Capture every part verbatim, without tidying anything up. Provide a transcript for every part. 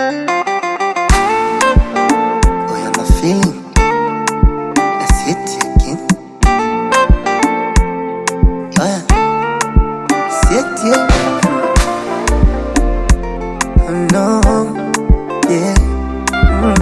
Oh, yeah, my feeling. That's it again. Oh, yeah. That's it, yeah. Oh, no. Yeah. Mm.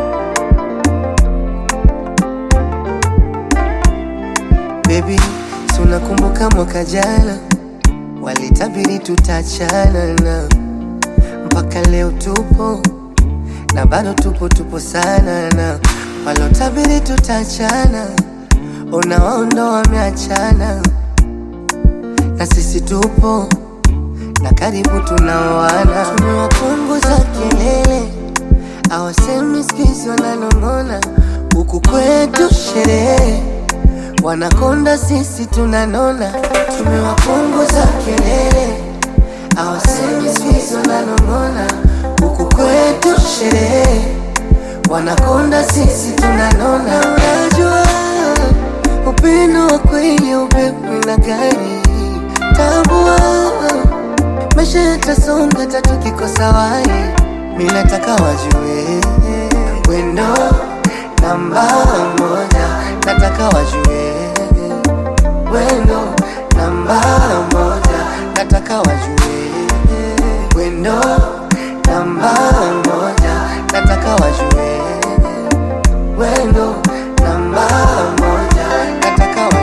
Baby, si unakumbuka mwaka jana walitabiri tutachana na mpaka leo tupo na bado tupo tupo sana na walotabiri tutachana ona waondo wameachana na sisi tupo na karibu tunaoana. Tumewapunguza kelele hawasemi sikizi wananong'ona huku kwetu sherehe wanakonda sisi tunanona. Tumewapunguza kelele hawasemi sikizi wananong'ona huku kwetu sherehe wanakonda sisi tunanona. Unajua upendo wa kweli upepo na gari tambua maisha yatasonga tatu kikosa wai. Mimi nataka wajue wendo namba moja, nataka wajue wendo namba moja, nataka wajue wendo namba moja, nataka wajue wendo namba moja, nataka wajue.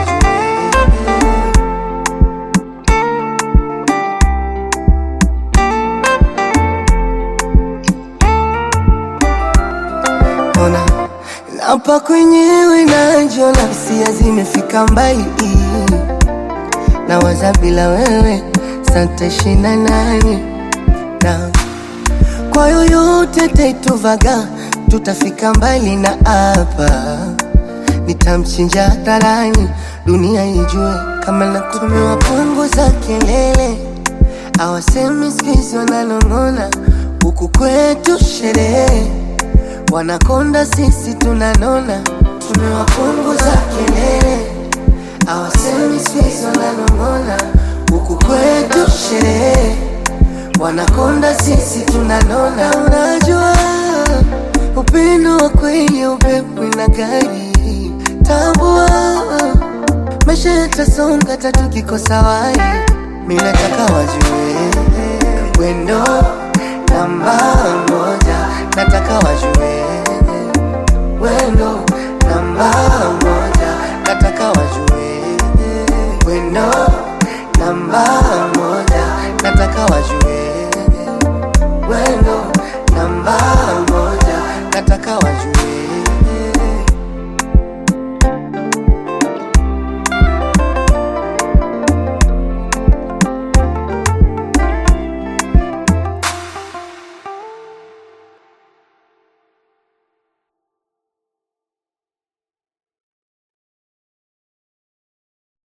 Ona hapa kwenyewe najiona hisia zimefika mbali na waza bila wewe santaishi na nani na kwa yoyote taituvaga tutafika mbali na hapa nitamchinja hadharani dunia ijue kama na tumewapunguza kelele hawasemi sikizi wananong'ona huku kwetu sherehe wanakonda sisi tunanona. Tumewapunguza kelele hawasemi sikizi wananong'ona huku kwetu sherehe wanakonda sisi tunanona. Unajua upendo wa kweli upepo na gari tambua maisha yatasonga tatu kikosa wai. Mimi nataka wajue wendo namba